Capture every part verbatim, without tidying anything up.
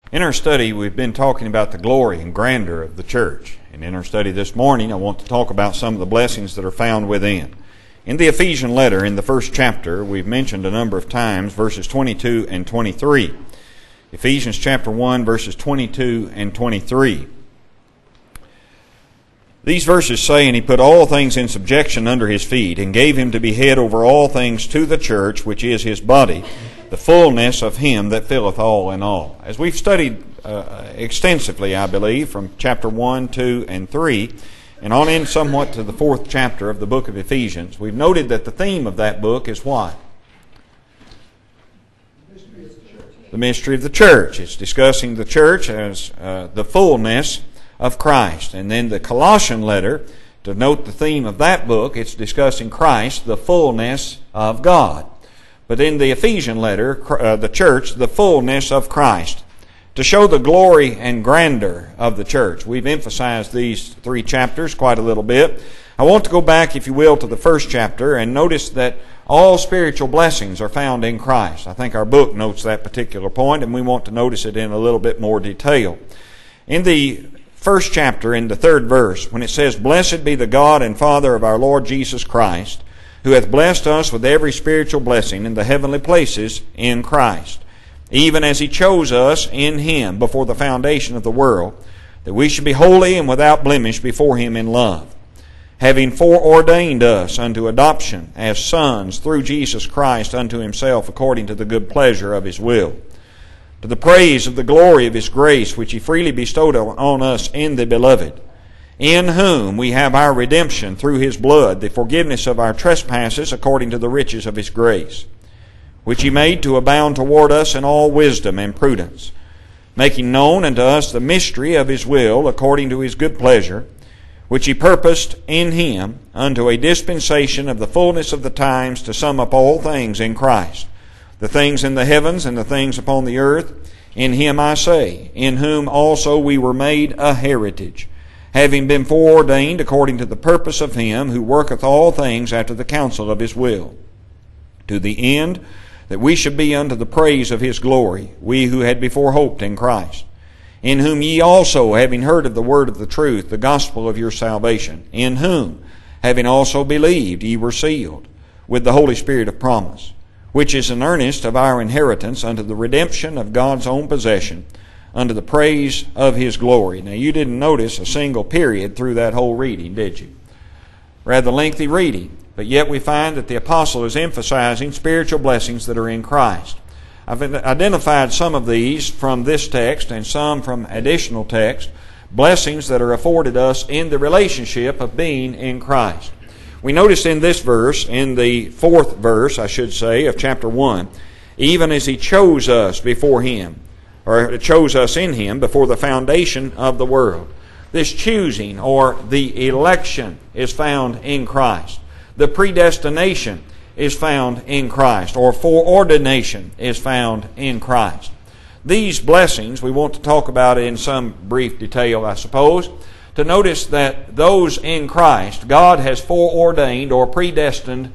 In our study, we've been talking about the glory and grandeur of the church. And in our study this morning, I want to talk about some of the blessings that are found within. In the Ephesian letter, in the first chapter, we've mentioned a number of times verses twenty-two and twenty-three. Ephesians chapter one, verses twenty-two and twenty-three. These verses say, "And he put all things in subjection under his feet, and gave him to be head over all things to the church, which is his body, the fullness of him that filleth all in all." As we've studied uh, extensively, I believe, from chapter one, two, and three, and on in somewhat to the fourth chapter of the book of Ephesians, we've noted that the theme of that book is what? The mystery of the church. It's discussing the church as uh, the fullness of Christ. And then the Colossian letter, to note the theme of that book, it's discussing Christ, the fullness of God. But in the Ephesian letter, uh, the church, the fullness of Christ. To show the glory and grandeur of the church. We've emphasized these three chapters quite a little bit. I want to go back, if you will, to the first chapter and notice that all spiritual blessings are found in Christ. I think our book notes that particular point, and we want to notice it in a little bit more detail. In the first chapter, in the third verse, when it says, "Blessed be the God and Father of our Lord Jesus Christ, who hath blessed us with every spiritual blessing in the heavenly places in Christ, even as he chose us in him before the foundation of the world, that we should be holy and without blemish before him in love, having foreordained us unto adoption as sons through Jesus Christ unto himself, according to the good pleasure of his will, to the praise of the glory of his grace, which he freely bestowed on us in the Beloved, in whom we have our redemption through his blood, the forgiveness of our trespasses, according to the riches of his grace, which he made to abound toward us in all wisdom and prudence, making known unto us the mystery of his will, according to his good pleasure, which he purposed in him unto a dispensation of the fullness of the times, to sum up all things in Christ, the things in the heavens and the things upon the earth. In him I say, in whom also we were made a heritage, having been foreordained according to the purpose of him who worketh all things after the counsel of his will, to the end that we should be unto the praise of his glory, we who had before hoped in Christ, in whom ye also, having heard of the word of the truth, the gospel of your salvation, in whom, having also believed, ye were sealed with the Holy Spirit of promise, which is an earnest of our inheritance unto the redemption of God's own possession, unto the praise of his glory." Now, you didn't notice a single period through that whole reading, did you? Rather lengthy reading, but yet we find that the apostle is emphasizing spiritual blessings that are in Christ. I've identified some of these from this text and some from additional text, blessings that are afforded us in the relationship of being in Christ. We notice in this verse, in the fourth verse, I should say, of chapter one, even as he chose us before him, or chose us in him before the foundation of the world. This choosing or the election is found in Christ. The predestination is found in Christ, or foreordination is found in Christ. These blessings we want to talk about in some brief detail, I suppose, to notice that those in Christ, God has foreordained or predestined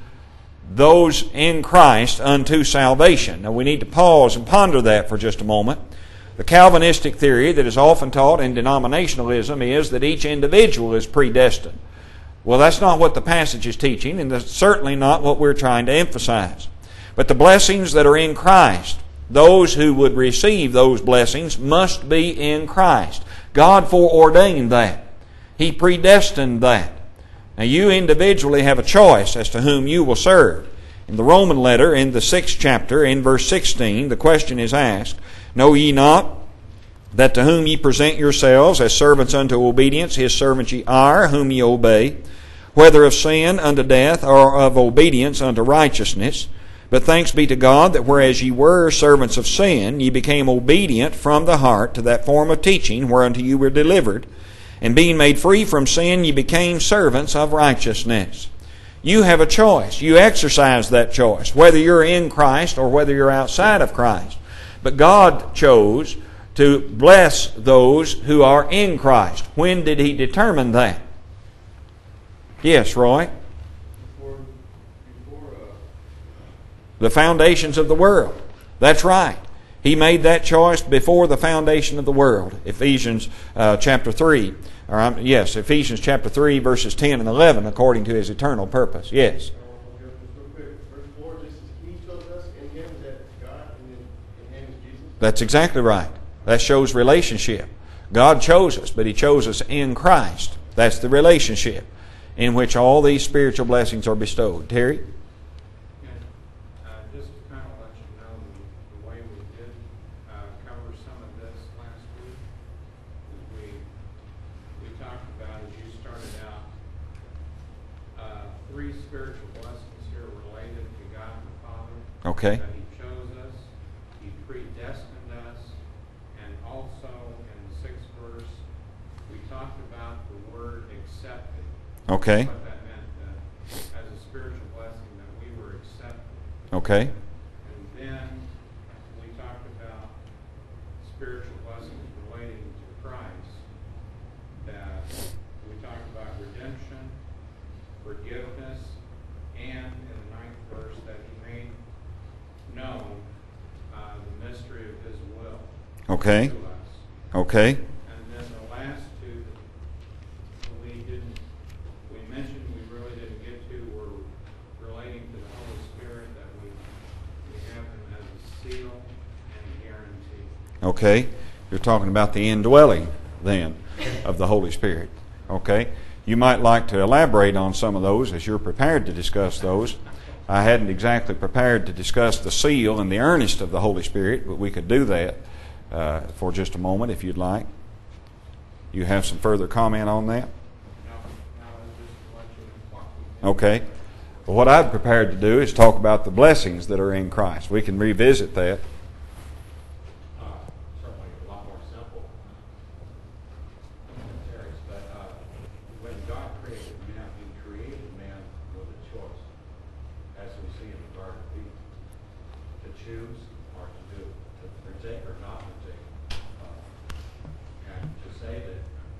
those in Christ unto salvation. Now we need to pause and ponder that for just a moment. The Calvinistic theory that is often taught in denominationalism is that each individual is predestined. Well, that's not what the passage is teaching, and that's certainly not what we're trying to emphasize. But the blessings that are in Christ, those who would receive those blessings must be in Christ. God foreordained that. He predestined that. Now, you individually have a choice as to whom you will serve. In the Roman letter, in the sixth chapter, in verse sixteen, the question is asked, "Know ye not that to whom ye present yourselves as servants unto obedience, his servants ye are, whom ye obey, whether of sin unto death, or of obedience unto righteousness? But thanks be to God that whereas ye were servants of sin, ye became obedient from the heart to that form of teaching whereunto you were delivered. And being made free from sin, ye became servants of righteousness." You have a choice. You exercise that choice, whether you're in Christ or whether you're outside of Christ. But God chose to bless those who are in Christ. When did He determine that? Yes, Roy? Before, before, uh... The foundations of the world. That's right. He made that choice before the foundation of the world. Ephesians uh, chapter three. Or, um, yes, Ephesians chapter three, verses ten and eleven, according to His eternal purpose. Yes. That's exactly right. That shows relationship. God chose us, but He chose us in Christ. That's the relationship in which all these spiritual blessings are bestowed. Terry? Yeah, uh, just to kind of let you know the, the way we did uh, cover some of this last week is we we talked about, as you started out, uh, three spiritual blessings here related to God the Father. Okay. That He chose us, He predestined us, and also in the sixth verse we talked about the word accepted. Okay. What that meant uh, as a spiritual blessing, that we were accepted. Okay. And then we talked about spiritual blessings relating to Christ. That we talked about redemption, forgiveness, and in the ninth verse that He made known uh, the mystery of His will Okay. to us. Okay. And then the last two that we didn't, we mentioned we really didn't get to were relating to the Holy Spirit, that we, we have Him as a seal and guarantee. Okay. You're talking about the indwelling, then, of the Holy Spirit. Okay. You might like to elaborate on some of those as you're prepared to discuss those. I hadn't exactly prepared to discuss the seal and the earnest of the Holy Spirit, but we could do that uh, for just a moment if you'd like. You have some further comment on that? Now, now it's just to let you know what we Okay. Well, what I've prepared to do is talk about the blessings that are in Christ. We can revisit that. Uh, certainly a lot more simple commentaries, but uh, when God created man, He created man with a choice, as we see in the Garden of Eden, to choose or to do, to partake or not partake. Uh, and to say that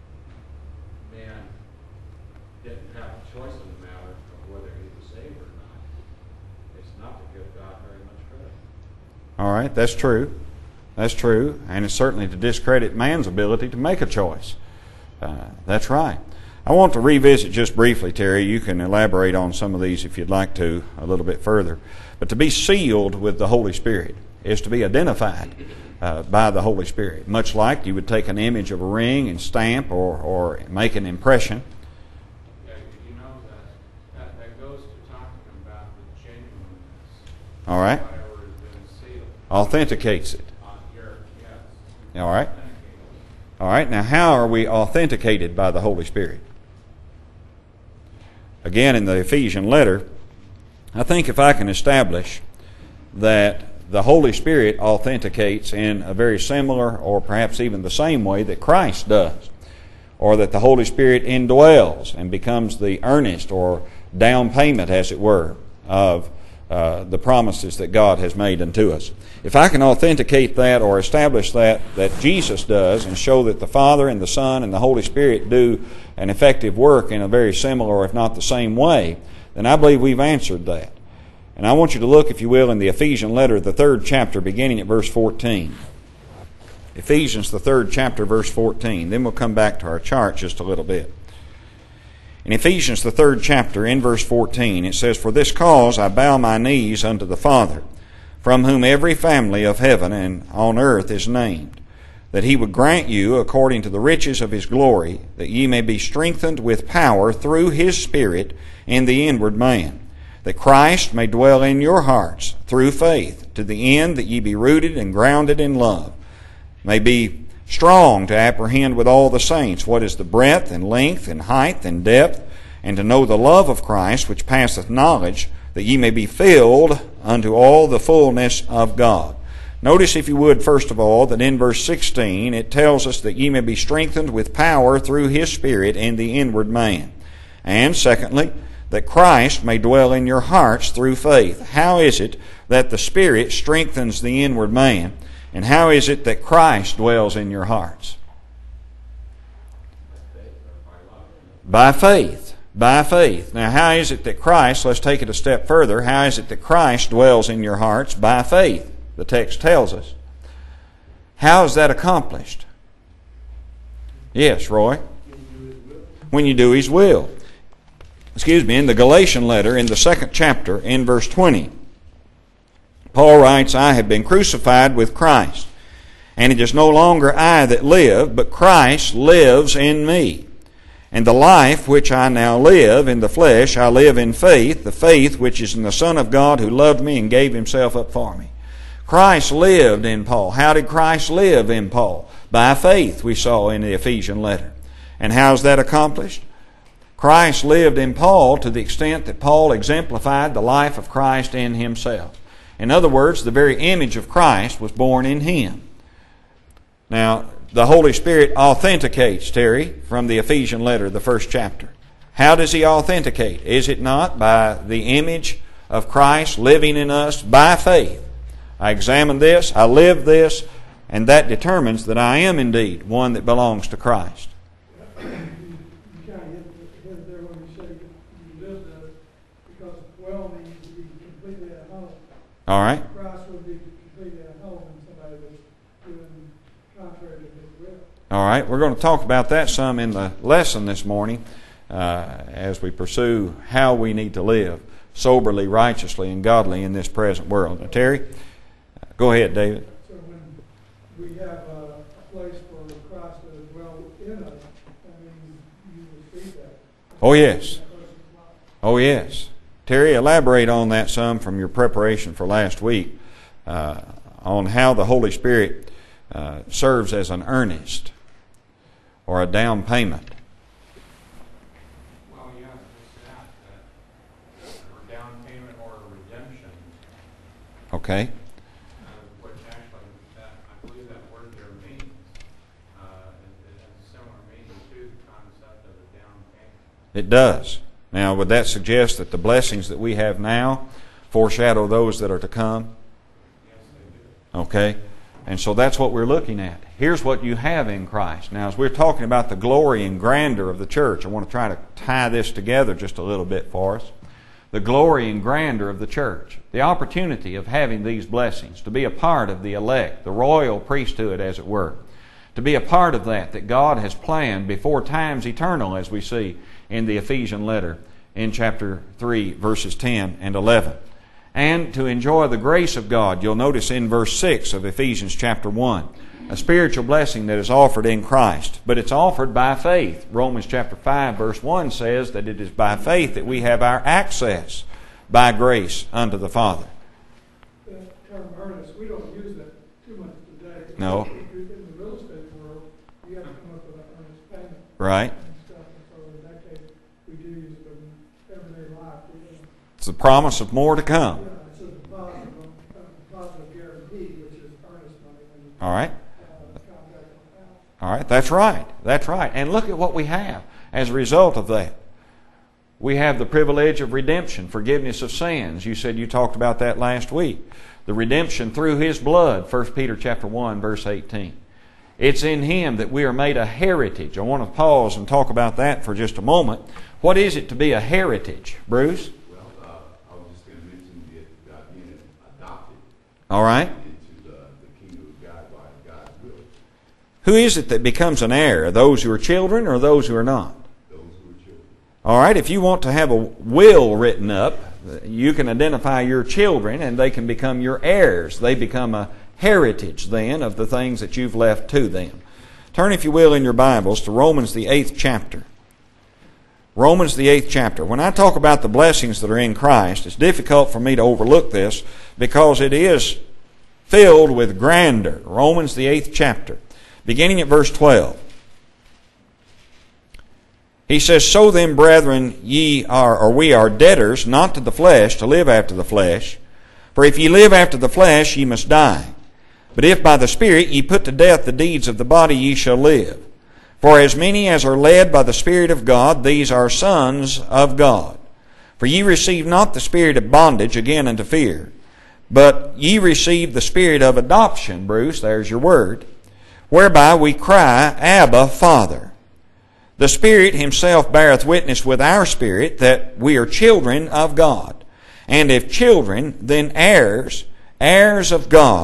man didn't have a choice in the matter of whether he was saved or not, it's not to give God very much credit. All right, that's true. That's true. And it's certainly to discredit man's ability to make a choice. Uh, that's right. I want to revisit just briefly, Terry. You can elaborate on some of these if you'd like to a little bit further. But to be sealed with the Holy Spirit is to be identified uh, by the Holy Spirit. Much like you would take an image of a ring and stamp or, or make an impression. Yeah, you know that, that that goes to talking about the genuineness. All right. of Whatever has been sealed Authenticates it. on the earth. Yes. All right. Authenticated. All right. Now, how are we authenticated by the Holy Spirit? Again, in the Ephesian letter, I think if I can establish that the Holy Spirit authenticates in a very similar or perhaps even the same way that Christ does, or that the Holy Spirit indwells and becomes the earnest or down payment, as it were, of uh, the promises that God has made unto us. If I can authenticate that or establish that, that Jesus does, and show that the Father and the Son and the Holy Spirit do an effective work in a very similar, or if not the same way, then I believe we've answered that. And I want you to look, if you will, in the Ephesian letter, the third chapter, beginning at verse fourteen. Ephesians, the third chapter, verse fourteen. Then we'll come back to our chart just a little bit. In Ephesians, the third chapter, in verse fourteen, it says, "For this cause I bow my knees unto the Father, from whom every family of heaven and on earth is named, that He would grant you, according to the riches of His glory, that ye may be strengthened with power through His Spirit in the inward man, that Christ may dwell in your hearts through faith, to the end that ye be rooted and grounded in love, may be strong to apprehend with all the saints what is the breadth and length and height and depth, and to know the love of Christ which passeth knowledge, that ye may be filled unto all the fullness of God." Notice, if you would, first of all, that in verse sixteen it tells us that ye may be strengthened with power through His Spirit in the inward man. And secondly, that Christ may dwell in your hearts through faith. How is it that the Spirit strengthens the inward man? And how is it that Christ dwells in your hearts? By faith. By faith. Now, how is it that Christ, let's take it a step further, how is it that Christ dwells in your hearts? By faith. The text tells us. How is that accomplished? Yes, Roy? When you do His will. Excuse me, in the Galatian letter, in the second chapter, in verse twenty, Paul writes, I have been crucified with Christ, and it is no longer I that live, but Christ lives in me. And the life which I now live in the flesh, I live in faith, the faith which is in the Son of God who loved me and gave Himself up for me. Christ lived in Paul. How did Christ live in Paul? By faith, we saw in the Ephesian letter. And how is that accomplished? Christ lived in Paul to the extent that Paul exemplified the life of Christ in himself. In other words, the very image of Christ was born in him. Now, the Holy Spirit authenticates, Terry, from the Ephesian letter, the first chapter. How does He authenticate? Is it not by the image of Christ living in us by faith? I examine this, I live this, and that determines that I am indeed one that belongs to Christ. You kind of hit there when you say you live this, because well means to be completely at home. All right. Christ would be completely at home in somebody that's doing contrary to His will. All right. We're going to talk about that some in the lesson this morning uh, as we pursue how we need to live soberly, righteously, and godly in this present world. Now, Terry, go ahead, David. So when we have a, a place for Christ to dwell in us, I mean, you receive that. Oh, yes. Oh, yes. Terry, elaborate on that some from your preparation for last week uh, on how the Holy Spirit uh, serves as an earnest or a down payment. Well, yeah, it's that, that, or down payment or redemption. Okay. Uh, which actually, that, I believe that word there means, uh, it, it has a similar meaning to the concept of a down payment. It does. Now, would that suggest that the blessings that we have now foreshadow those that are to come? Yes, they do. Okay. And so that's what we're looking at. Here's what you have in Christ. Now, as we're talking about the glory and grandeur of the church, I want to try to tie this together just a little bit for us. The glory and grandeur of the church. The opportunity of having these blessings, to be a part of the elect, the royal priesthood, as it were. To be a part of that, that God has planned before times eternal, as we see in the Ephesian letter in chapter three, verses ten and eleven. And to enjoy the grace of God, you'll notice in verse six of Ephesians chapter one, a spiritual blessing that is offered in Christ, but it's offered by faith. Romans chapter five, verse one says that it is by faith that we have our access by grace unto the Father. The term earnest, we don't use that too much today. No. In the real estate world, you have to come up with an earnest payment. Right. And stuff, and so in that case, we do use it in everyday life. We, It's the promise of more to come. yeah, it's a positive, a positive guarantee, which is earnest money. When you, All right. uh, contract on the house. All right. That's right. That's right. And look at what we have as a result of that. We have the privilege of redemption, forgiveness of sins. You said you talked about that last week. The redemption through His blood, First Peter chapter one, verse eighteen. It's in Him that we are made a heritage. I want to pause and talk about that for just a moment. What is it to be a heritage, Bruce? Well, uh, I was just going to mention it, uh, being adopted All right. into the, the kingdom of God by God's will. Who is it that becomes an heir? Those who are children or those who are not? Those who are children. All right. If you want to have a will written up, you can identify your children and they can become your heirs. They become a heritage then of the things that you've left to them. Turn, if you will, in your Bibles to Romans the eighth chapter. Romans the eighth chapter. When I talk about the blessings that are in Christ, it's difficult for me to overlook this because it is filled with grandeur. Romans the eighth chapter, beginning at verse twelve. He says, So then, brethren, ye are, or we are debtors, not to the flesh, to live after the flesh. For if ye live after the flesh, ye must die. But if by the Spirit ye put to death the deeds of the body, ye shall live. For as many as are led by the Spirit of God, these are sons of God. For ye receive not the spirit of bondage again unto fear, but ye receive the spirit of adoption, Bruce, there's your word, whereby we cry, Abba, Father. The Spirit Himself beareth witness with our spirit that we are children of God. And if children, then heirs, heirs of God,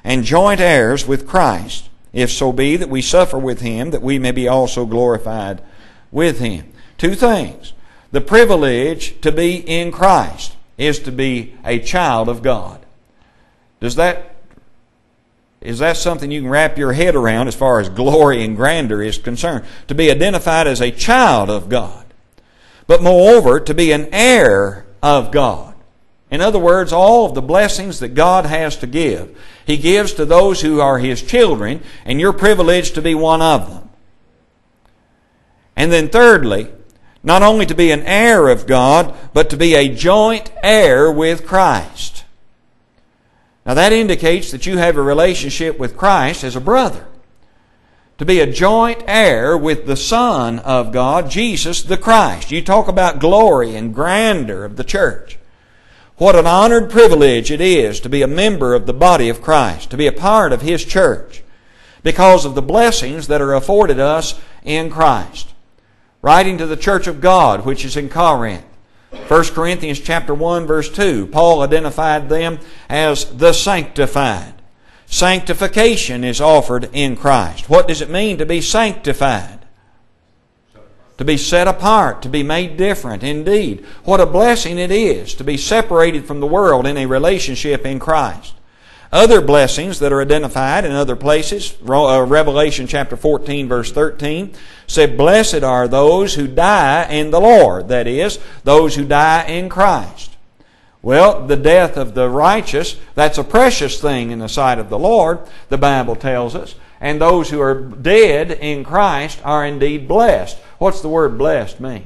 and joint heirs with Christ, if so be that we suffer with him, that we may be also glorified with him. Two things. The privilege to be in Christ is to be a child of God. Does that, is that something you can wrap your head around as far as glory and grandeur is concerned? To be identified as a child of God. But moreover, to be an heir of God. In other words, all of the blessings that God has to give, He gives to those who are His children, and you're privileged to be one of them. And then thirdly, not only to be an heir of God, but to be a joint heir with Christ. Now that indicates that you have a relationship with Christ as a brother. To be a joint heir with the Son of God, Jesus the Christ. You talk about glory and grandeur of the church. What an honored privilege it is to be a member of the body of Christ, to be a part of His church, because of the blessings that are afforded us in Christ. Writing to the church of God, which is in Corinth, First Corinthians chapter one, verse two, Paul identified them as the sanctified. Sanctification is offered in Christ. What does it mean to be sanctified? To be set apart, to be made different. Indeed, what a blessing it is to be separated from the world in a relationship in Christ. Other blessings that are identified in other places, Revelation chapter fourteen, verse thirteen, said, "Blessed are those who die in the Lord," that is, those who die in Christ. Well, the death of the righteous, that's a precious thing in the sight of the Lord, the Bible tells us. And those who are dead in Christ are indeed blessed. What's the word blessed mean?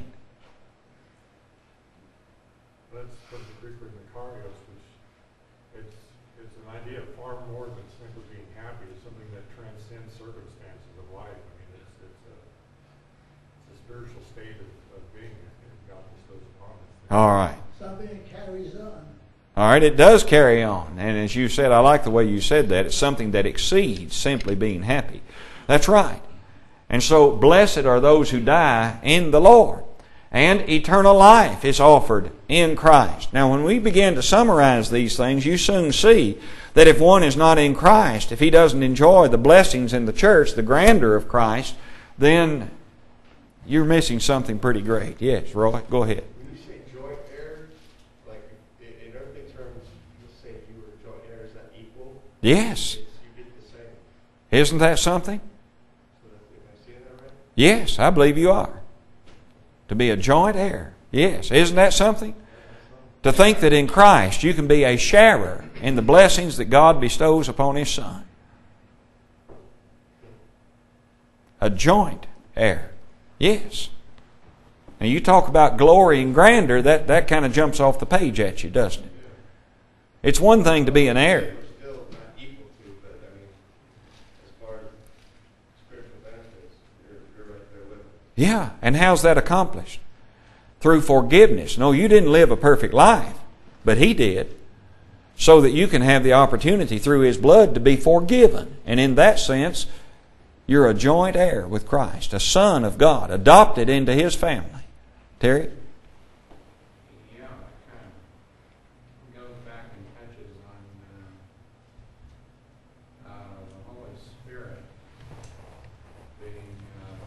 That's from the Greek word makarios, which it's, it's an idea of far more than simply being happy. It's something that transcends circumstances of life. I mean, it's, it's, a, it's a spiritual state of, of being that God bestows upon us. All right. Something that carries on. All right, it does carry on. And as you said, I like the way you said that. It's something that exceeds simply being happy. That's right. And so, blessed are those who die in the Lord. And eternal life is offered in Christ. Now, when we begin to summarize these things, you soon see that if one is not in Christ, if he doesn't enjoy the blessings in the church, the grandeur of Christ, then you're missing something pretty great. Yes, Roy, go ahead. When you say joint heir, like in earthly terms, let's say if you were a joint heir, is that equal? Yes. You get the same. Isn't that something? So that, am I seeing that right? Yes, I believe you are. To be a joint heir. Yes. Isn't that something? To think that in Christ you can be a sharer in the blessings that God bestows upon His Son. A joint heir. Yes. Now you talk about glory and grandeur, that, that kind of jumps off the page at you, doesn't it? It's one thing to be an heir. We're still not equal to, but I mean, as far as spiritual benefits, you're, you're right there with it. Yeah, and how's that accomplished? Through forgiveness. No, you didn't live a perfect life, but He did. So that you can have the opportunity through His blood to be forgiven. And in that sense, you're a joint heir with Christ, a son of God, adopted into His family. Terry? Yeah, that kind of goes back and touches on uh, uh, the Holy Spirit being uh,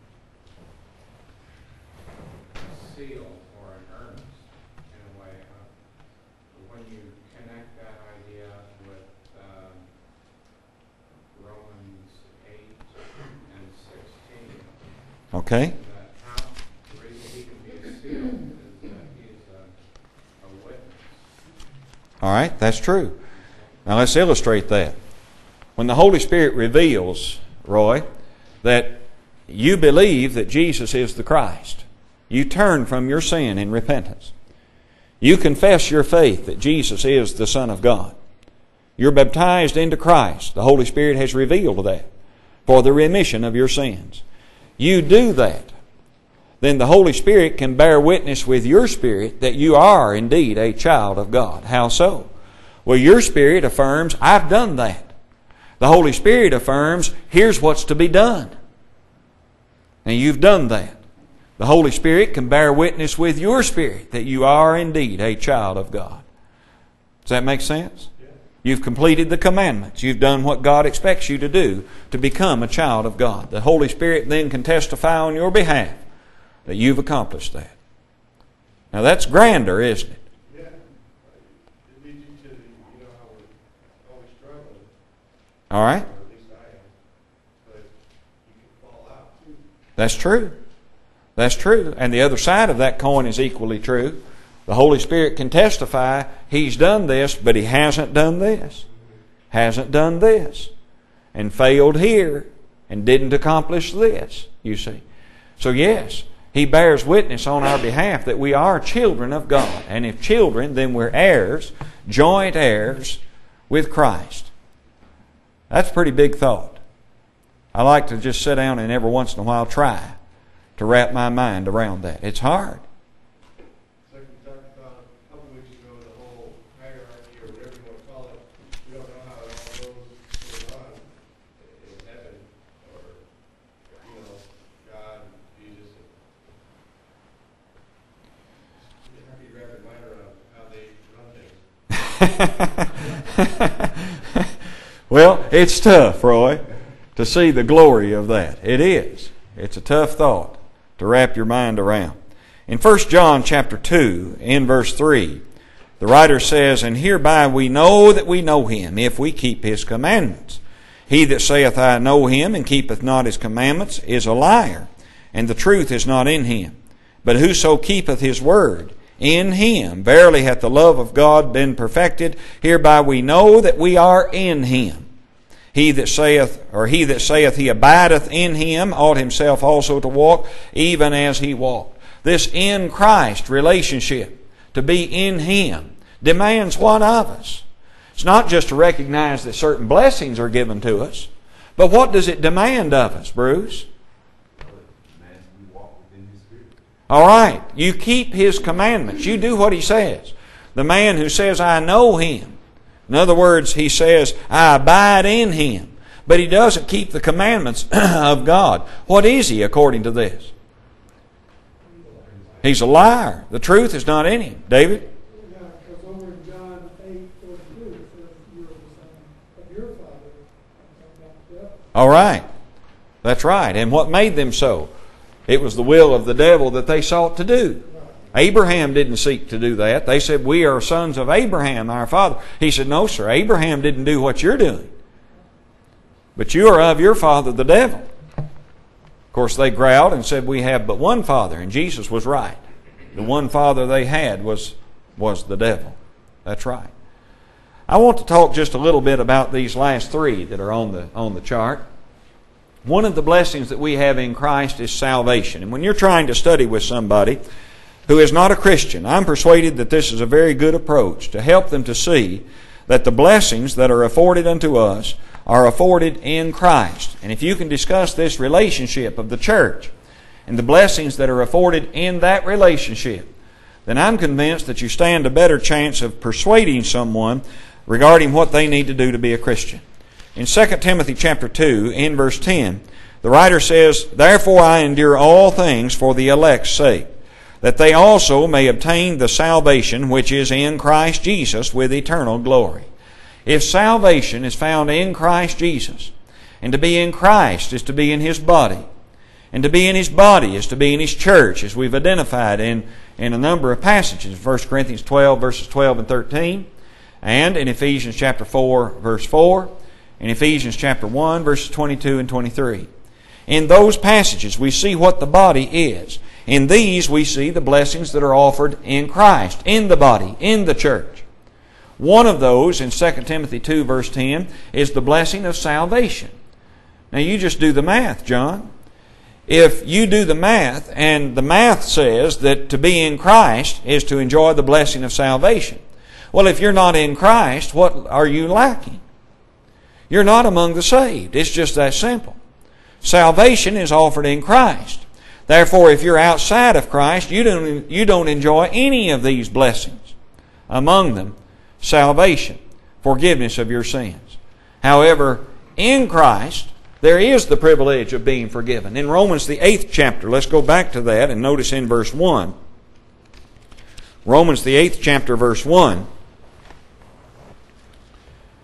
a seal or an earnest in a way. Uh, when you connect that idea with um, Romans eight and sixteen, Okay. that how the reason he can be a seal is that he's a, a witness. All right, that's true. Now let's illustrate that. When the Holy Spirit reveals, Roy, that you believe that Jesus is the Christ, you turn from your sin in repentance. You confess your faith that Jesus is the Son of God. You're baptized into Christ. The Holy Spirit has revealed that for the remission of your sins. You do that, then the Holy Spirit can bear witness with your spirit that you are indeed a child of God. How so? Well, your spirit affirms, I've done that. The Holy Spirit affirms, here's what's to be done. And you've done that. The Holy Spirit can bear witness with your spirit that you are indeed a child of God. Does that make sense? Yeah. You've completed the commandments. You've done what God expects you to do to become a child of God. The Holy Spirit then can testify on your behalf that you've accomplished that. Now that's grander, isn't it? Yeah. It leads you to, the, you know, how we're always struggling. All right? Or at least I am. But you can fall out too. That's true. That's true. And the other side of that coin is equally true. The Holy Spirit can testify He's done this, but He hasn't done this. Hasn't done this. And failed here and didn't accomplish this, you see. So yes, He bears witness on our behalf that we are children of God. And if children, then we're heirs, joint heirs with Christ. That's a pretty big thought. I like to just sit down and every once in a while try to wrap my mind around that. It's hard. It's like we talked about a couple weeks ago, the whole hierarchy or whatever you want to call it. We don't know how it all goes, goes on in heaven or, you know, God, Jesus. You have to wrap your mind around how they run things. Well, it's tough, Roy, to see the glory of that. It is. It's a tough thought to wrap your mind around. In First John chapter two, in verse three, the writer says, "And hereby we know that we know Him, if we keep His commandments. He that saith, I know Him, and keepeth not His commandments, is a liar, and the truth is not in him. But whoso keepeth His word, in Him verily hath the love of God been perfected. Hereby we know that we are in Him. He that saith, or he that saith he abideth in Him, ought himself also to walk, even as He walked." This in Christ relationship, to be in Him, demands what of us? It's not just to recognize that certain blessings are given to us, but what does it demand of us, Bruce? All right, you keep His commandments. You do what He says. The man who says, I know Him. In other words, he says, I abide in Him. But he doesn't keep the commandments of God. What is he according to this? He's a liar. The truth is not in him. David? Yeah, because over in John eight forty-two, it says, you are the son of your father. Yeah. All right. That's right. And what made them so? It was the will of the devil that they sought to do. Abraham didn't seek to do that. They said, we are sons of Abraham, our father. He said, no, sir, Abraham didn't do what you're doing. But you are of your father, the devil. Of course, they growled and said, we have but one father. And Jesus was right. The one father they had was, was the devil. That's right. I want to talk just a little bit about these last three that are on the, on the chart. One of the blessings that we have in Christ is salvation. And when you're trying to study with somebody who is not a Christian, I'm persuaded that this is a very good approach to help them to see that the blessings that are afforded unto us are afforded in Christ. And if you can discuss this relationship of the church and the blessings that are afforded in that relationship, then I'm convinced that you stand a better chance of persuading someone regarding what they need to do to be a Christian. In Second Timothy chapter two, in verse ten, the writer says, "Therefore I endure all things for the elect's sake, that they also may obtain the salvation which is in Christ Jesus with eternal glory." If salvation is found in Christ Jesus, and to be in Christ is to be in His body, and to be in His body is to be in His church, as we've identified in, in a number of passages, First Corinthians twelve, verses twelve and thirteen, and in Ephesians chapter four, verse four, in Ephesians chapter one, verses twenty-two and twenty-three. In those passages we see what the body is. In these we see the blessings that are offered in Christ, in the body, in the church. One of those, in Second Timothy two, verse ten, is the blessing of salvation. Now you just do the math, John. If you do the math, and the math says that to be in Christ is to enjoy the blessing of salvation. Well, if you're not in Christ, what are you lacking? You're not among the saved. It's just that simple. Salvation is offered in Christ. Therefore, if you're outside of Christ, you don't, you don't enjoy any of these blessings. Among them, salvation, forgiveness of your sins. However, in Christ, there is the privilege of being forgiven. In Romans the eighth chapter, let's go back to that and notice in verse one. Romans the eighth chapter, verse one.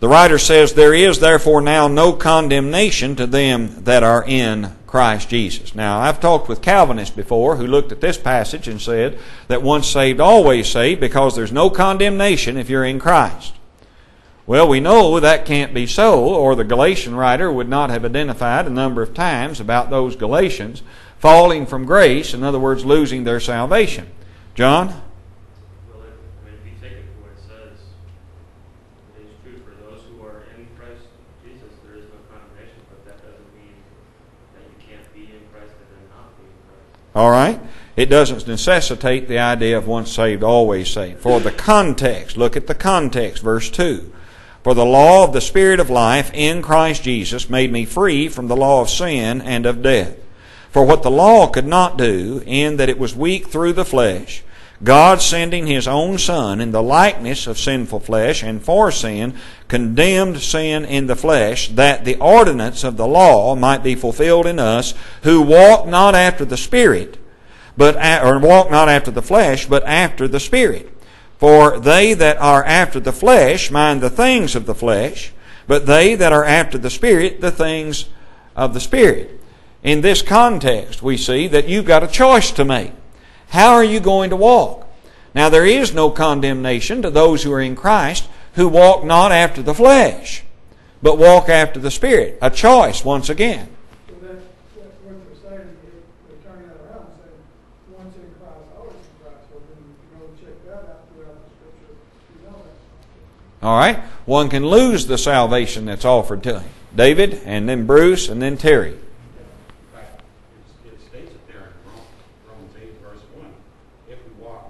The writer says, "There is therefore now no condemnation to them that are in Christ Jesus." Now, I've talked with Calvinists before who looked at this passage and said that once saved, always saved, because there's no condemnation if you're in Christ. Well, we know that can't be so, or the Galatian writer would not have identified a number of times about those Galatians falling from grace, in other words, losing their salvation. John? Well, it, I mean, if you take it from what it says, it is true for those who are in Christ Jesus, there is no condemnation, but that doesn't mean that you can't be in Christ and then not be in Christ. All right. It doesn't necessitate the idea of once saved, always saved. For the context, look at the context, verse two. "For the law of the Spirit of life in Christ Jesus made me free from the law of sin and of death. For what the law could not do, in that it was weak through the flesh, God sending His own Son in the likeness of sinful flesh, and for sin, condemned sin in the flesh, that the ordinance of the law might be fulfilled in us, who walk not after the Spirit, but or walk not after the flesh, but after the Spirit. For they that are after the flesh mind the things of the flesh, but they that are after the Spirit, the things of the Spirit." In this context, we see that you've got a choice to make. How are you going to walk? Now, there is no condemnation to those who are in Christ who walk not after the flesh, but walk after the Spirit. A choice, once again. So that, that's what they're saying, they're turning that around and saying, once in Christ, always in Christ. Well, then you go check that out throughout the Scripture. You know that. All right? One can lose the salvation that's offered to him. David, and then Bruce, and then Terry. In fact, it it states it there in Rom- Romans eight, verse one. If we walk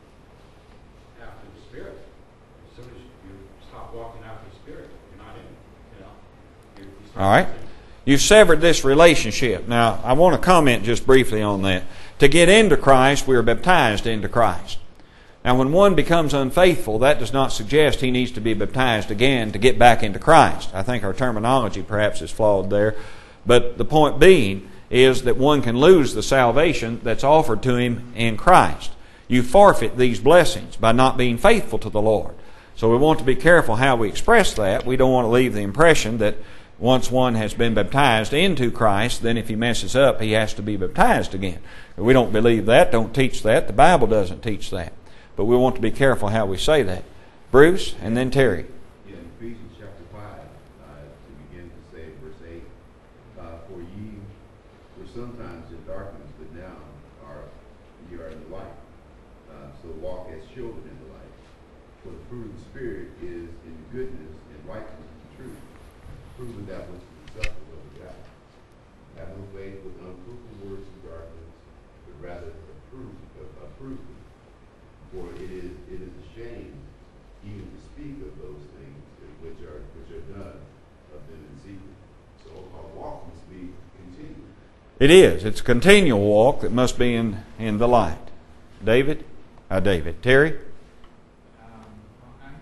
after the Spirit, as soon as you stop walking after the Spirit, you're not in it. You know? You, you start All right? sinning. You've severed this relationship. Now, I want to comment just briefly on that. To get into Christ, we are baptized into Christ. Now, when one becomes unfaithful, that does not suggest he needs to be baptized again to get back into Christ. I think our terminology perhaps is flawed there. But the point being is that one can lose the salvation that's offered to him in Christ. You forfeit these blessings by not being faithful to the Lord. So we want to be careful how we express that. We don't want to leave the impression that once one has been baptized into Christ, then if he messes up, he has to be baptized again. We don't believe that, don't teach that. The Bible doesn't teach that. But we want to be careful how we say that. Bruce, and then Terry. In Ephesians chapter five, uh, to begin to say, verse eight, uh, "For ye were sometimes in darkness, but now are ye are in the light. Uh, so walk as children in the light. For the fruit of the Spirit is in goodness and righteousness and truth, proving that which is acceptable of God. Have no faith with unfruitful works of darkness, but rather approve, approve them. For it is it is a shame even to speak of those things which are which are done of them in secret." So our walk must be continued. It is. It's a continual walk that must be in, in the light. David? Uh, David. Terry? Um, well, I-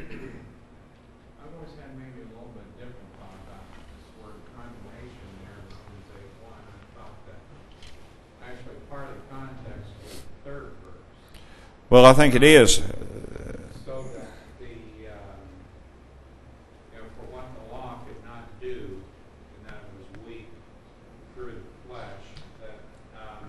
I've always had maybe a little bit different thought about this word condemnation there in Romans eight one. I thought that actually part of the context was the third verse. Well, I think it is. So that the, um, you know, for what the law could not do, and that it was weak through the flesh, that, um,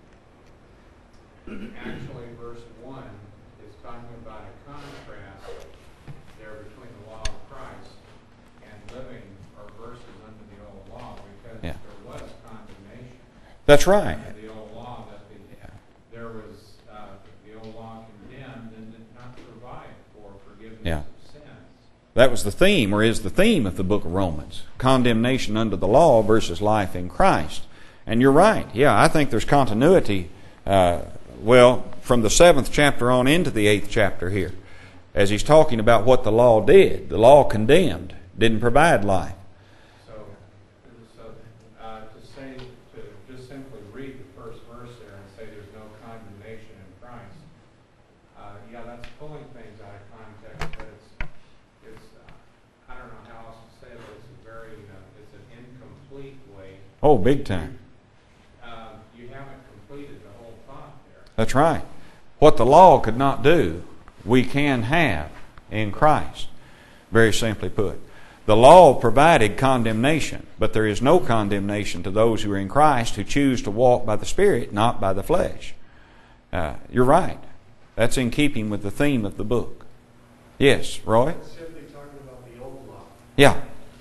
actually verse one is talking about a contrast there between the law of Christ and living or verses under the old law, because Yeah. there was condemnation That's right. under the old law, that the, there was, uh, the old law condemned and did not provide for forgiveness Yeah. of sins. That was the theme, or is the theme of the book of Romans. Condemnation under the law versus life in Christ. And you're right. Yeah, I think there's continuity, uh, well, from the seventh chapter on into the eighth chapter here. As he's talking about what the law did. The law condemned, didn't provide life. So, so uh, to say, to just simply read the first verse there and say there's no condemnation in Christ, uh, yeah, that's pulling things out of context, but it's, it's uh, I don't know how else to say it, but it's a very, uh, it's an incomplete way. Oh, big time. Uh, you haven't completed the whole thought there. That's right. What the law could not do, we can have in Christ. very simply put. The law provided condemnation, but there is no condemnation to those who are in Christ who choose to walk by the Spirit, not by the flesh. Uh, you're right. That's in keeping with the theme of the book. Yes, Roy? It's simply talking about the old law. Yeah.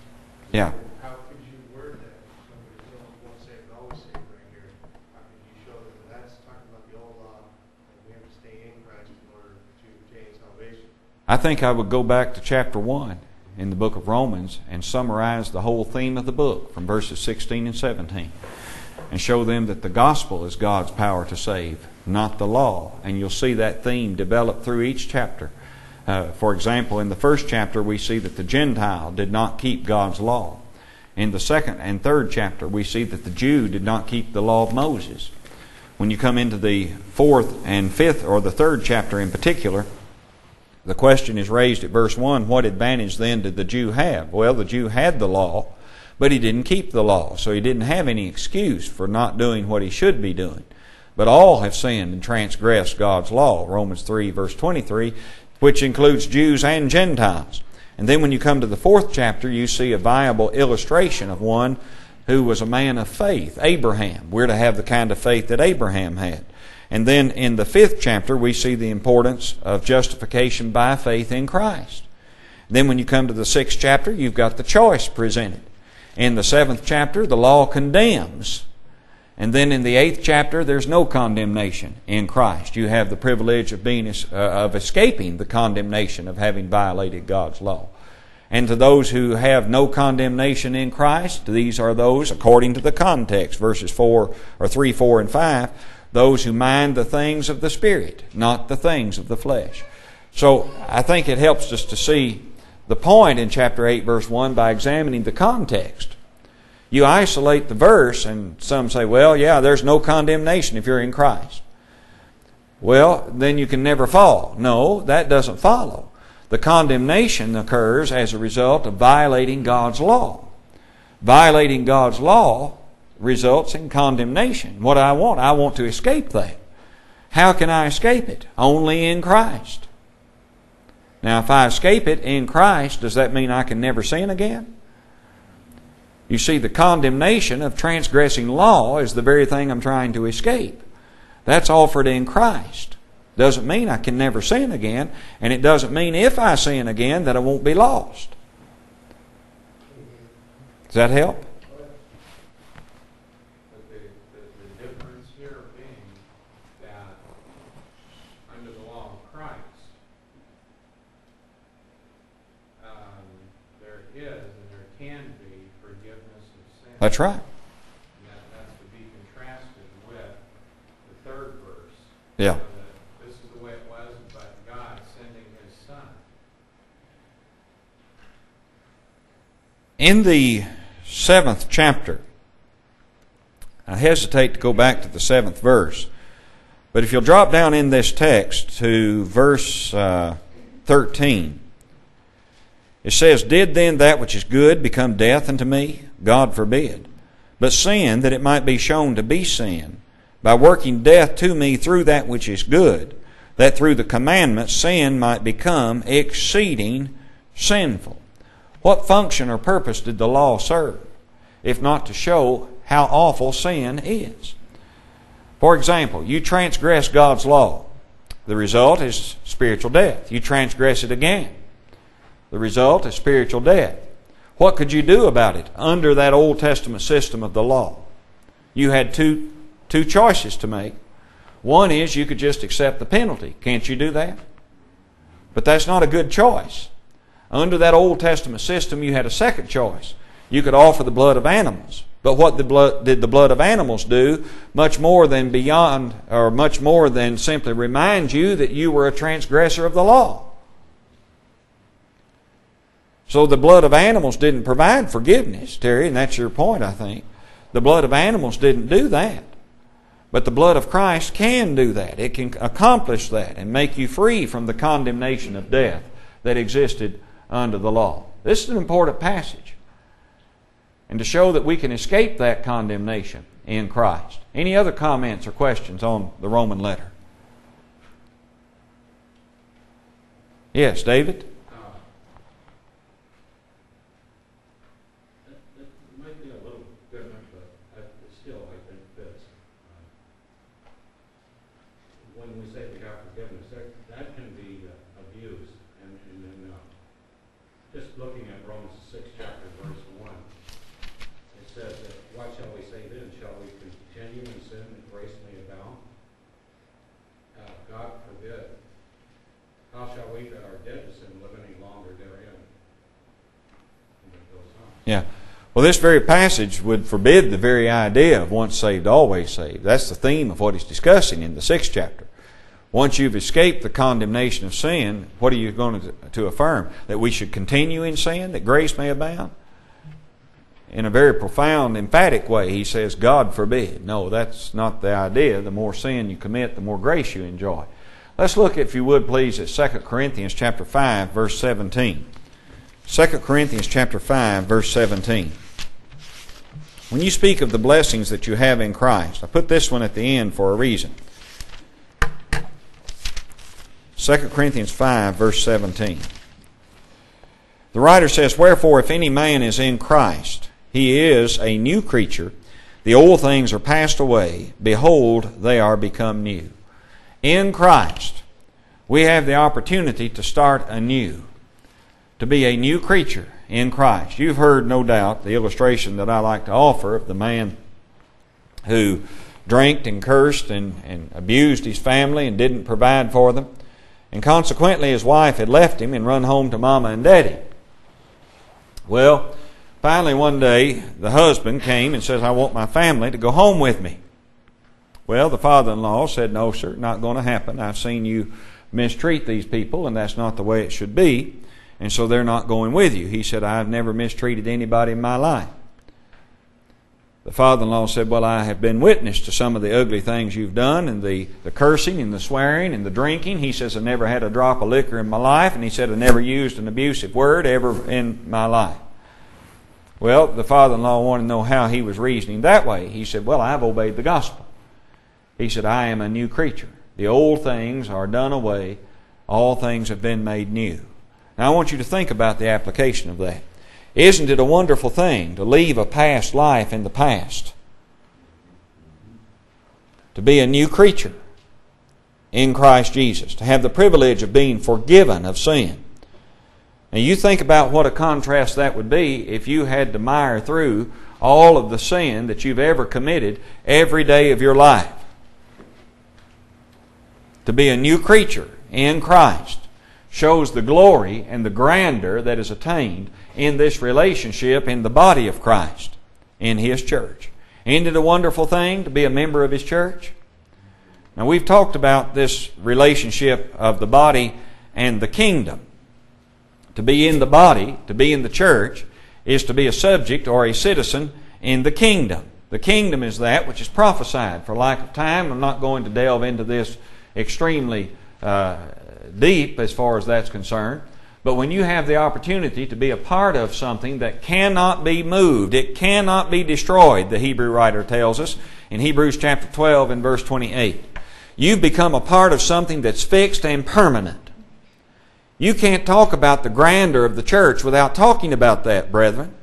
Yeah. How could you word that? Somebody who's once saved, always saved right here. How could you show that that's talking about the old law and we have to stay in Christ in order to obtain salvation? I think I would go back to chapter one in the book of Romans and summarize the whole theme of the book from verses sixteen and seventeen and show them that the gospel is God's power to save, not the law. And you'll see that theme develop through each chapter. Uh, for example, in the first chapter we see that the Gentile did not keep God's law. In the second and third chapter we see that the Jew did not keep the law of Moses. When you come into the fourth and fifth, or the third chapter in particular, the question is raised at verse one, what advantage then did the Jew have? Well, the Jew had the law, but he didn't keep the law, so he didn't have any excuse for not doing what he should be doing. But all have sinned and transgressed God's law, Romans three, verse twenty-three, which includes Jews and Gentiles. And then when you come to the fourth chapter, you see a viable illustration of one who was a man of faith, Abraham. We're to have the kind of faith that Abraham had. And then in the fifth chapter, we see the importance of justification by faith in Christ. Then when you come to the sixth chapter, you've got the choice presented. In the seventh chapter, the law condemns. And then in the eighth chapter, there's no condemnation in Christ. You have the privilege of being uh, of escaping the condemnation of having violated God's law. And to those who have no condemnation in Christ, these are those, according to the context, verses four or three, four, and five, those who mind the things of the Spirit, not the things of the flesh. So I think it helps us to see the point in chapter eight, verse one, by examining the context. You isolate the verse, and some say, well, yeah, there's no condemnation if you're in Christ. Well, then you can never fall. No, that doesn't follow. The condemnation occurs as a result of violating God's law. Violating God's law results in condemnation. What do I want? I want to escape that. How can I escape it? Only in Christ. Now, if I escape it in Christ, does that mean I can never sin again? You see, the condemnation of transgressing law is the very thing I'm trying to escape. That's offered in Christ. Doesn't mean I can never sin again, and it doesn't mean if I sin again that I won't be lost. Does that help? But the, the, the difference here being that under the law of Christ, um, there is and there can be forgiveness of sin. That's right. And that, that's to be contrasted with the third verse. Yeah. This is the way it was, but God sending His Son. In the seventh chapter, I hesitate to go back to the seventh verse, but if you'll drop down in this text to verse uh, thirteen, it says, "Did then that which is good become death unto me? God forbid. But sin, that it might be shown to be sin, by working death to me through that which is good, that through the commandments sin might become exceeding sinful." What function or purpose did the law serve, if not to show how awful sin is? For example, you transgress God's law. The result is spiritual death. You transgress it again. The result is spiritual death. What could you do about it under that Old Testament system of the law? You had two, two choices to make. One is you could just accept the penalty. Can't you do that? But that's not a good choice. Under that Old Testament system, you had a second choice. You could offer the blood of animals. But what the blood, did the blood of animals do? Much more than beyond, or much more than simply remind you that you were a transgressor of the law. So the blood of animals didn't provide forgiveness, Terry, and that's your point, I think. The blood of animals didn't do that. But the blood of Christ can do that. It can accomplish that and make you free from the condemnation of death that existed under the law. This is an important passage. And to show that we can escape that condemnation in Christ. Any other comments or questions on the Roman letter? Yes, David? Uh, Yeah. Well, this very passage would forbid the very idea of once saved, always saved. That's the theme of what he's discussing in the sixth chapter. Once you've escaped the condemnation of sin, what are you going to, to affirm? That we should continue in sin, that grace may abound? In a very profound, emphatic way, he says, God forbid. No, that's not the idea. The more sin you commit, the more grace you enjoy. Let's look, if you would please, at Second Corinthians chapter five, verse seventeen. Second Corinthians chapter five, verse seventeen. When you speak of the blessings that you have in Christ, I put this one at the end for a reason. Second Corinthians five, verse seventeen. The writer says, Wherefore, if any man is in Christ, he is a new creature. The old things are passed away. Behold, they are become new. In Christ, we have the opportunity to start anew, to be a new creature in Christ. You've heard, no doubt, the illustration that I like to offer of the man who drank and cursed and, and abused his family and didn't provide for them. And consequently, his wife had left him and run home to Mama and Daddy. Well, finally one day, the husband came and says, I want my family to go home with me. Well, the father-in-law said, no, sir, not going to happen. I've seen you mistreat these people, and that's not the way it should be. And so they're not going with you. He said, I've never mistreated anybody in my life. The father-in-law said, well, I have been witness to some of the ugly things you've done, and the, the cursing and the swearing and the drinking. He says, I never had a drop of liquor in my life. And he said, I never used an abusive word ever in my life. Well, the father-in-law wanted to know how he was reasoning that way. He said, well, I've obeyed the gospel. He said, I am a new creature. The old things are done away. All things have been made new. Now, I want you to think about the application of that. Isn't it a wonderful thing to leave a past life in the past? To be a new creature in Christ Jesus. To have the privilege of being forgiven of sin. Now, you think about what a contrast that would be if you had to mire through all of the sin that you've ever committed every day of your life. To be a new creature in Christ shows the glory and the grandeur that is attained in this relationship in the body of Christ, in His church. Isn't it a wonderful thing to be a member of His church? Now, we've talked about this relationship of the body and the kingdom. To be in the body, to be in the church, is to be a subject or a citizen in the kingdom. The kingdom is that which is prophesied. For lack of time, I'm not going to delve into this extremely uh, deep as far as that's concerned. But when you have the opportunity to be a part of something that cannot be moved, it cannot be destroyed, the Hebrew writer tells us in Hebrews chapter twelve and verse twenty-eight. You've become a part of something that's fixed and permanent. You can't talk about the grandeur of the church without talking about that, brethren.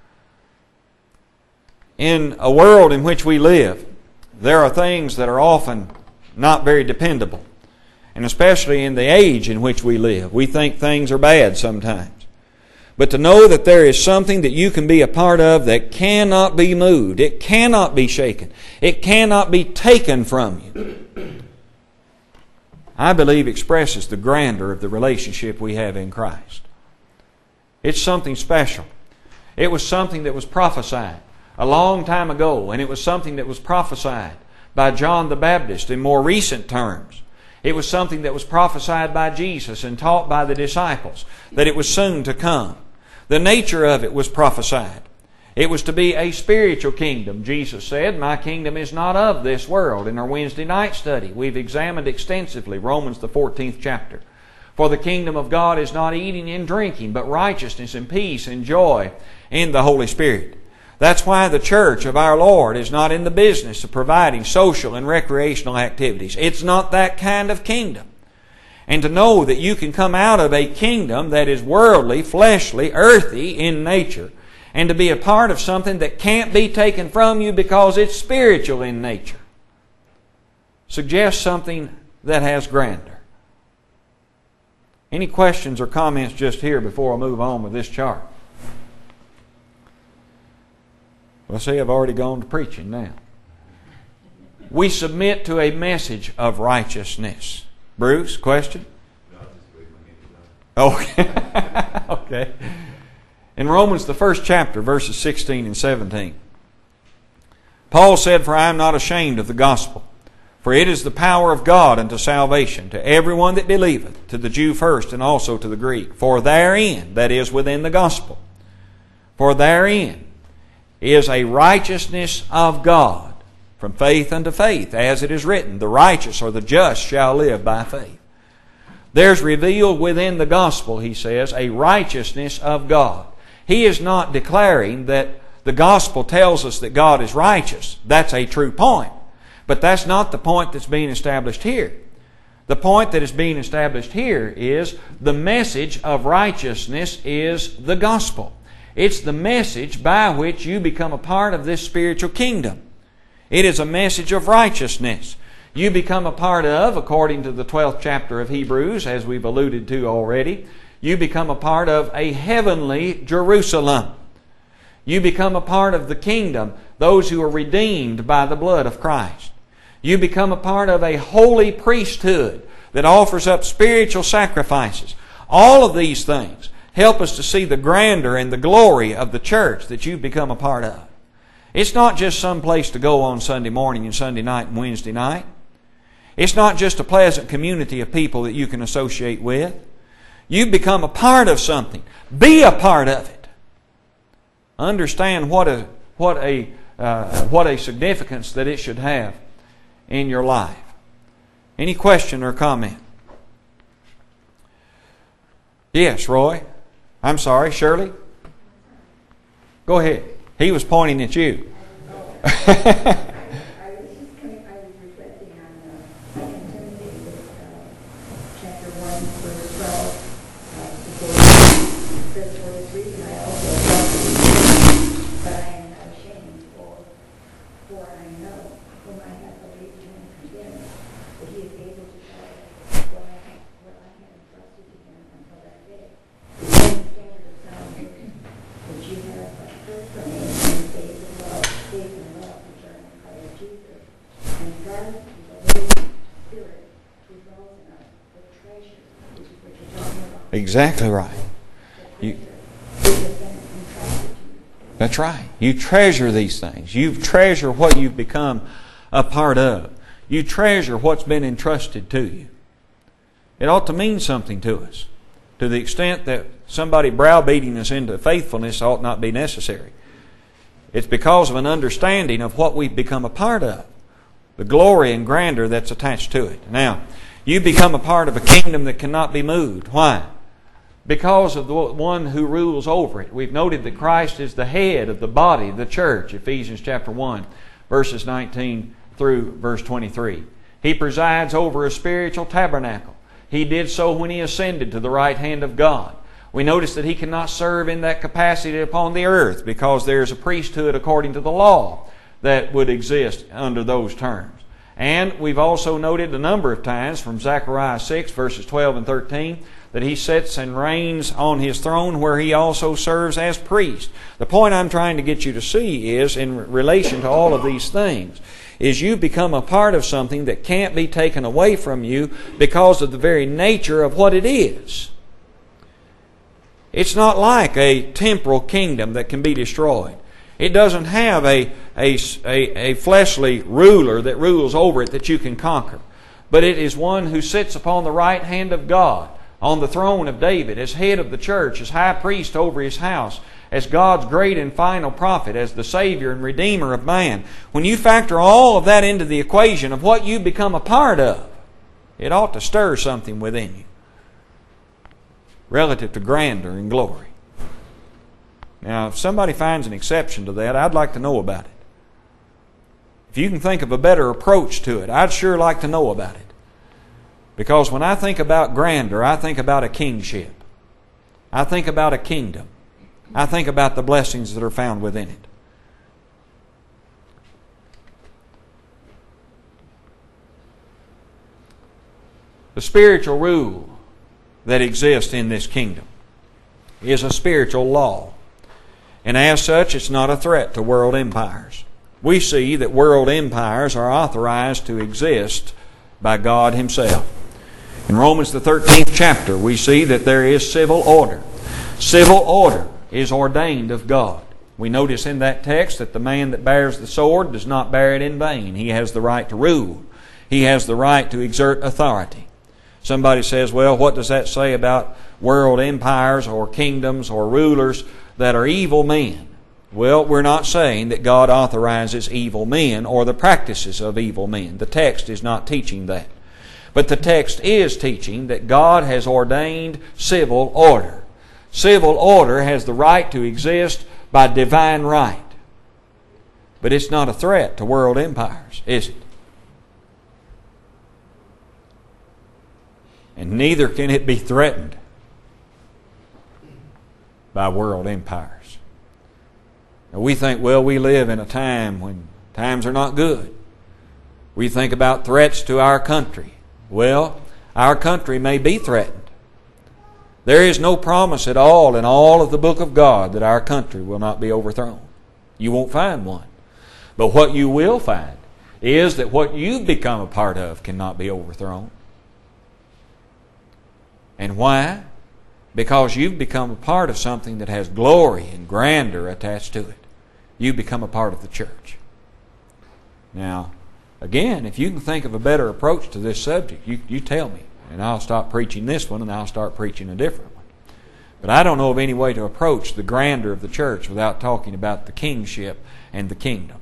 In a world in which we live, there are things that are often not very dependable. And especially in the age in which we live, we think things are bad sometimes. But to know that there is something that you can be a part of that cannot be moved, it cannot be shaken, it cannot be taken from you, I believe expresses the grandeur of the relationship we have in Christ. It's something special. It was something that was prophesied a long time ago, and it was something that was prophesied by John the Baptist in more recent terms. It was something that was prophesied by Jesus and taught by the disciples, that it was soon to come. The nature of it was prophesied. It was to be a spiritual kingdom. Jesus said, my kingdom is not of this world. In our Wednesday night study, we've examined extensively Romans the fourteenth chapter. For the kingdom of God is not eating and drinking, but righteousness and peace and joy in the Holy Spirit. That's why the church of our Lord is not in the business of providing social and recreational activities. It's not that kind of kingdom. And to know that you can come out of a kingdom that is worldly, fleshly, earthy in nature, and to be a part of something that can't be taken from you because it's spiritual in nature, suggests something that has grandeur. Any questions or comments just here before I move on with this chart? Well, see, I've already gone to preaching now. We submit to a message of righteousness. Bruce, question? No, just wait my Okay. Okay. In Romans, the first chapter, verses sixteen and seventeen, Paul said, "For I am not ashamed of the gospel, for it is the power of God unto salvation, to everyone that believeth, to the Jew first, and also to the Greek. For therein," that is, within the gospel, "for therein is a righteousness of God, from faith unto faith, as it is written, the righteous or the just shall live by faith." There's revealed within the gospel, he says, a righteousness of God. He is not declaring that the gospel tells us that God is righteous. That's a true point. But that's not the point that's being established here. The point that is being established here is the message of righteousness is the gospel. It's the message by which you become a part of this spiritual kingdom. It is a message of righteousness. You become a part of, according to the twelfth chapter of Hebrews, as we've alluded to already, you become a part of a heavenly Jerusalem. You become a part of the kingdom, those who are redeemed by the blood of Christ. You become a part of a holy priesthood that offers up spiritual sacrifices. All of these things help us to see the grandeur and the glory of the church that you've become a part of. It's not just some place to go on Sunday morning and Sunday night and Wednesday night. It's not just a pleasant community of people that you can associate with. You've become a part of something. Be a part of it. Understand what a what a uh, what a significance that it should have in your life. Any question or comment? Yes, Roy. I'm sorry, Shirley. Go ahead. He was pointing at you. I was just coming, I was reflecting on uh, Second Timothy, uh, chapter one, verse twelve. Uh, it says, "For this reason I also love, but I am not ashamed, for for I know whom I have believed and condemned, that He is able to follow what I have, what I have entrusted to Him until that day. The same standard of sound living, which you have heard from me, and faith and love, faith and love, which are in Christ Jesus. And God, the Holy Spirit, who dwells in us, the treasure, which is what you're talking about. Exactly right. You, that's right. You treasure these things. You treasure what you've become a part of. You treasure what's been entrusted to you. It ought to mean something to us. To the extent that somebody browbeating us into faithfulness ought not be necessary. It's because of an understanding of what we've become a part of. The glory and grandeur that's attached to it. Now, you become a part of a kingdom that cannot be moved. Why? Because of the one who rules over it. We've noted that Christ is the head of the body, the church, Ephesians chapter one, verses nineteen through verse twenty-three. He presides over a spiritual tabernacle. He did so when He ascended to the right hand of God. We notice that He cannot serve in that capacity upon the earth because there is a priesthood according to the law that would exist under those terms. And we've also noted a number of times from Zechariah six, verses twelve and thirteen, that He sits and reigns on His throne where He also serves as priest. The point I'm trying to get you to see is, in relation to all of these things, is you become a part of something that can't be taken away from you because of the very nature of what it is. It's not like a temporal kingdom that can be destroyed. It doesn't have a, a, a, a fleshly ruler that rules over it that you can conquer. But it is one who sits upon the right hand of God, on the throne of David, as head of the church, as high priest over His house, as God's great and final prophet, as the Savior and Redeemer of man. When you factor all of that into the equation of what you become a part of, it ought to stir something within you relative to grandeur and glory. Now, if somebody finds an exception to that, I'd like to know about it. If you can think of a better approach to it, I'd sure like to know about it. Because when I think about grandeur, I think about a kingship. I think about a kingdom. I think about the blessings that are found within it. The spiritual rule that exists in this kingdom is a spiritual law. And as such, it's not a threat to world empires. We see that world empires are authorized to exist by God Himself. In Romans the thirteenth chapter, we see that there is civil order. Civil order is ordained of God. We notice in that text that the man that bears the sword does not bear it in vain. He has the right to rule. He has the right to exert authority. Somebody says, well, what does that say about world empires or kingdoms or rulers that are evil men? Well, we're not saying that God authorizes evil men or the practices of evil men. The text is not teaching that. But the text is teaching that God has ordained civil order. Civil order has the right to exist by divine right. But it's not a threat to world empires, is it? And neither can it be threatened by world empires. Now we think, well, we live in a time when times are not good. We think about threats to our country. Well, our country may be threatened. There is no promise at all in all of the book of God that our country will not be overthrown. You won't find one. But what you will find is that what you've become a part of cannot be overthrown. And why? Because you've become a part of something that has glory and grandeur attached to it. You become a part of the church. Now, again, if you can think of a better approach to this subject, you, you tell me. And I'll stop preaching this one and I'll start preaching a different one. But I don't know of any way to approach the grandeur of the church without talking about the kingship and the kingdom.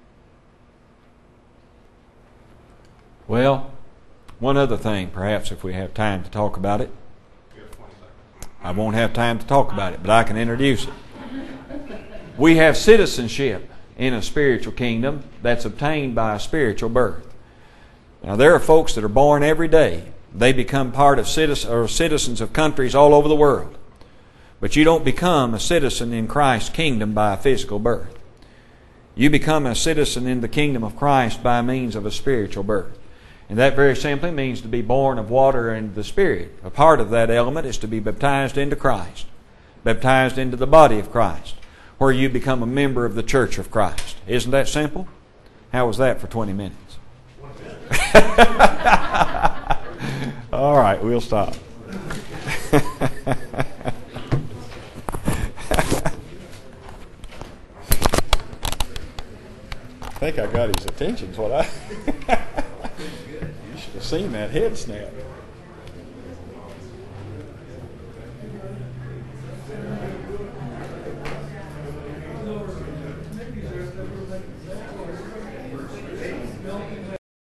Well, one other thing, perhaps if we have time to talk about it. I won't have time to talk about it, but I can introduce it. We have citizenship in a spiritual kingdom that's obtained by a spiritual birth. Now, there are folks that are born every day. They become part of citizens, or citizens of countries all over the world. But you don't become a citizen in Christ's kingdom by a physical birth. You become a citizen in the kingdom of Christ by means of a spiritual birth. And that very simply means to be born of water and the Spirit. A part of that element is to be baptized into Christ, baptized into the body of Christ, where you become a member of the church of Christ. Isn't that simple? How was that for twenty minutes? All right, we'll stop. I think I got his attention. What I you should have seen that head snap.